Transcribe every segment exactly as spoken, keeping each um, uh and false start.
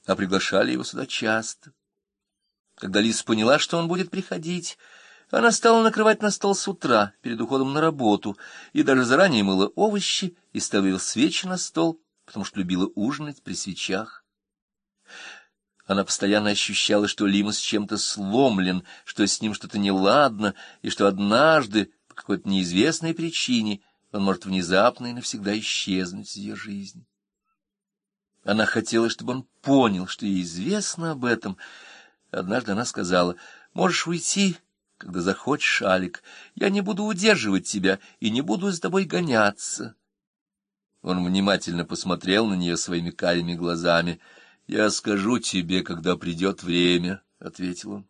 а приглашали его сюда часто. Когда Лиз поняла, что он будет приходить, она стала накрывать на стол с утра, перед уходом на работу, и даже заранее мыла овощи и ставила свечи на стол, потому что любила ужинать при свечах. Она постоянно ощущала, что Лимас чем-то сломлен, что с ним что-то неладно, и что однажды, по какой-то неизвестной причине, он может внезапно и навсегда исчезнуть из ее жизни. Она хотела, чтобы он понял, что ей известно об этом. Однажды она сказала: «Можешь уйти, когда захочешь, Алик. Я не буду удерживать тебя и не буду за тобой гоняться». Он внимательно посмотрел на нее своими карими глазами. «Я скажу тебе, когда придет время», — ответил он.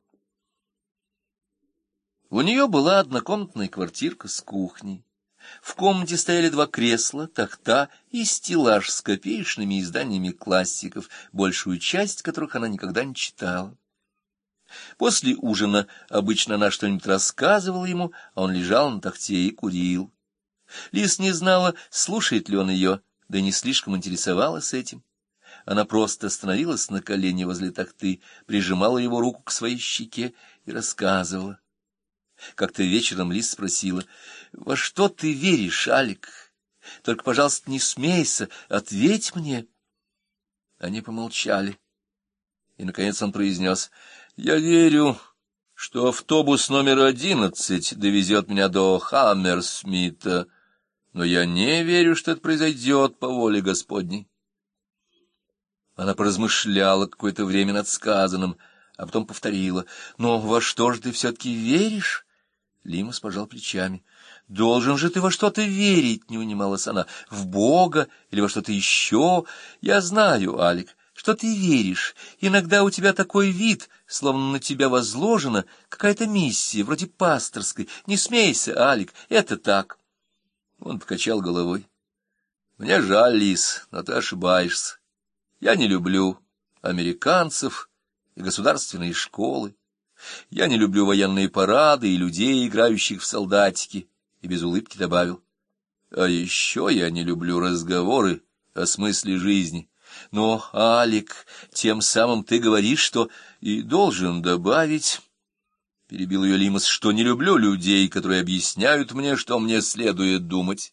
У нее была однокомнатная квартирка с кухней. В комнате стояли два кресла, тахта и стеллаж с копеечными изданиями классиков, большую часть которых она никогда не читала. После ужина обычно она что-нибудь рассказывала ему, а он лежал на тахте и курил. Лиз не знала, слушает ли он ее, да и не слишком интересовалась этим. Она просто становилась на колени возле тахты, прижимала его руку к своей щеке и рассказывала. Как-то вечером Лиз спросила: «Во что ты веришь, Алик? Только, пожалуйста, не смейся, ответь мне». Они помолчали, и, наконец, он произнес: «Я верю, что автобус номер одиннадцать довезет меня до Хаммерсмита, но я не верю, что это произойдет по воле Господней». Она поразмышляла какое-то время над сказанным, а потом повторила: «Но во что же ты все-таки веришь?» Лимас пожал плечами. «Должен же ты во что-то верить», — не унималась она, — «в Бога или во что-то еще. Я знаю, Алик, что ты веришь. Иногда у тебя такой вид, словно на тебя возложена какая-то миссия, вроде пасторской. Не смейся, Алик, это так». Он покачал головой. «Мне жаль, Лиз, но ты ошибаешься. Я не люблю американцев и государственные школы. Я не люблю военные парады и людей, играющих в солдатики», и без улыбки добавил: «А еще я не люблю разговоры о смысле жизни. Но, Алик, тем самым ты говоришь, что...» «И должен добавить, — перебил ее Лимас, — что не люблю людей, которые объясняют мне, что мне следует думать».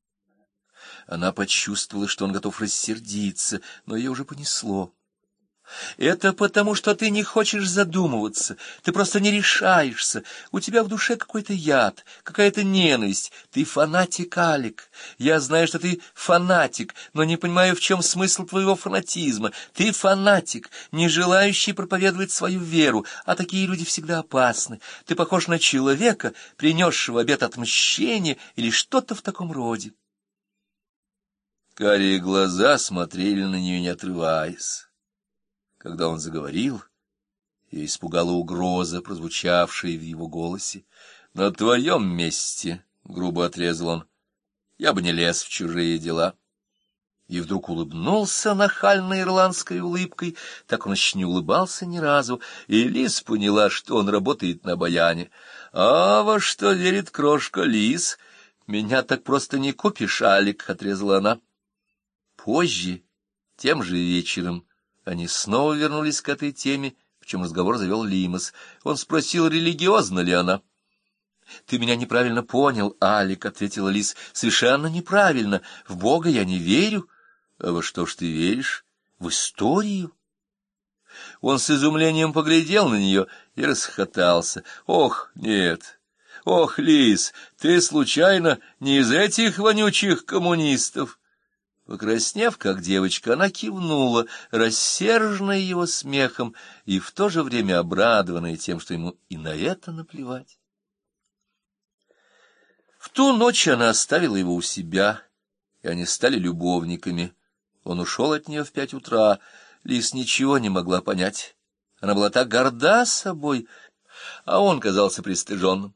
Она почувствовала, что он готов рассердиться, но ее уже понесло. «Это потому, что ты не хочешь задумываться, ты просто не решаешься, у тебя в душе какой-то яд, какая-то ненависть, ты фанатик, Алик. Я знаю, что ты фанатик, но не понимаю, в чем смысл твоего фанатизма. Ты фанатик, не желающий проповедовать свою веру, а такие люди всегда опасны. Ты похож на человека, принесшего обет отмщения или что-то в таком роде». Карие глаза смотрели на нее, не отрываясь. Когда он заговорил, ее испугала угроза, прозвучавшая в его голосе. «На твоем месте, — грубо отрезал он, — я бы не лез в чужие дела». И вдруг улыбнулся нахальной ирландской улыбкой, так он еще не улыбался ни разу, и Лиз поняла, что он работает на баяне. «А во что верит крошка Лиз? Меня так просто не купишь, Алик», — отрезала она. Позже, тем же вечером, они снова вернулись к этой теме, причем разговор завел Лимас. Он спросил, религиозна ли она. «Ты меня неправильно понял, Алик», — ответила Лиз. «Совершенно неправильно. В Бога я не верю». «А во что ж ты веришь? В историю?» Он с изумлением поглядел на нее и расхохотался. «Ох, нет! Ох, Лиз, ты случайно не из этих вонючих коммунистов?» Покраснев, как девочка, она кивнула, рассерженная его смехом и в то же время обрадованная тем, что ему и на это наплевать. В ту ночь она оставила его у себя, и они стали любовниками. Он ушел от нее в пять утра. Лиз ничего не могла понять. Она была так горда собой, а он казался пристыженным.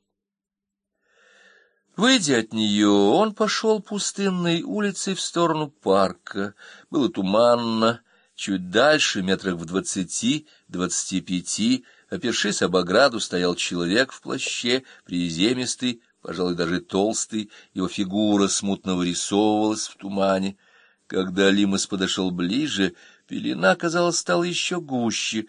Выйдя от нее, он пошел пустынной улицей в сторону парка. Было туманно. Чуть дальше, метрах в двадцати, двадцати пяти, опершись об ограду, стоял человек в плаще, приземистый, пожалуй, даже толстый. Его фигура смутно вырисовывалась в тумане. Когда Лимас подошел ближе, Пелена, казалось, стала еще гуще,